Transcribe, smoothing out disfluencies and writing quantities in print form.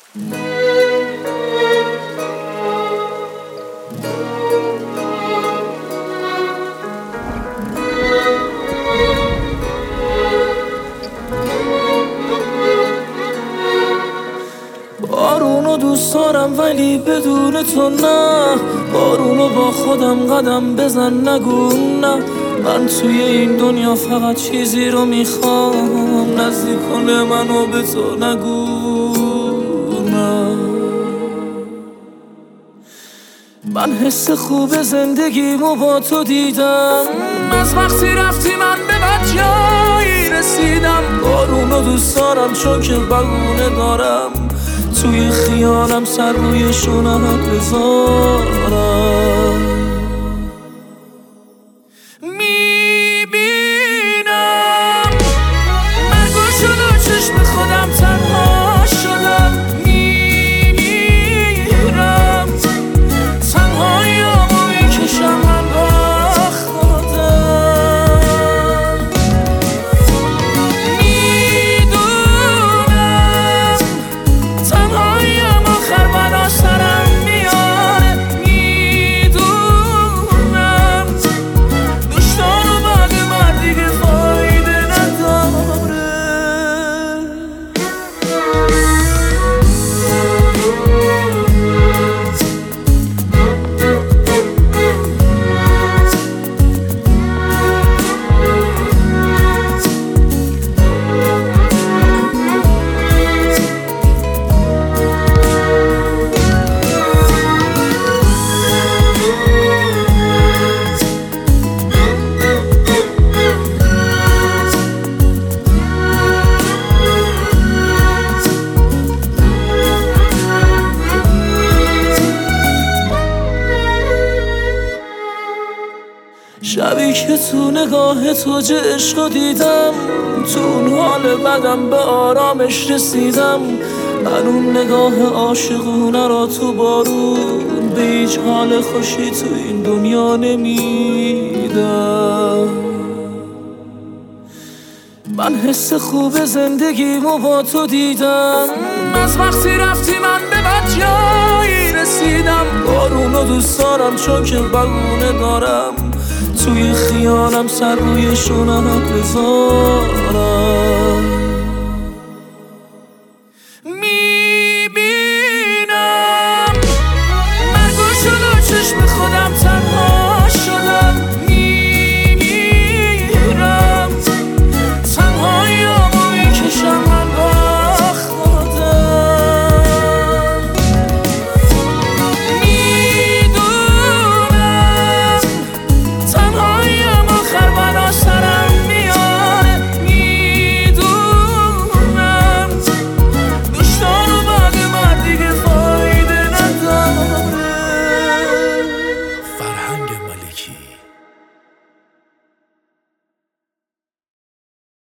بارونو دوست دارم ولی بدون تو نه، بارونو با خودم قدم بزن نگو نه. من توی این دنیا فقط چیزی رو میخوام، نزدیک کنه منو به تو نگو نه. من حس خوب زندگیمو با تو دیدم، از وقتی رفتی من به بد جایی رسیدم. بارونو دوست دارم چون که بگونه دارم، توی خیالم سر روی شونت بذارم. میبینم مرگو شد و چشم خودم تنها شدم، میمیرم تنهاییامو میکشم من با خودم. میدونم تنهاییم آخر بلا سرم میاره، میدونم دشتان و بعد من دیگه فایده نداره. شبی که تو نگاه تو عشقو دیدم، تو اون حال بدم به آرامش رسیدم. من اون نگاه عاشقونه را تو بارون به هیچ حال خوشی تو این دنیا نمیدم. من حس خوب زندگیمو با تو دیدم، از وقتی رفتی من به بد جایی رسیدم. بارونو دوست دارم چون که بگونه دارم، توی خیالم سر روی شونت بذارم.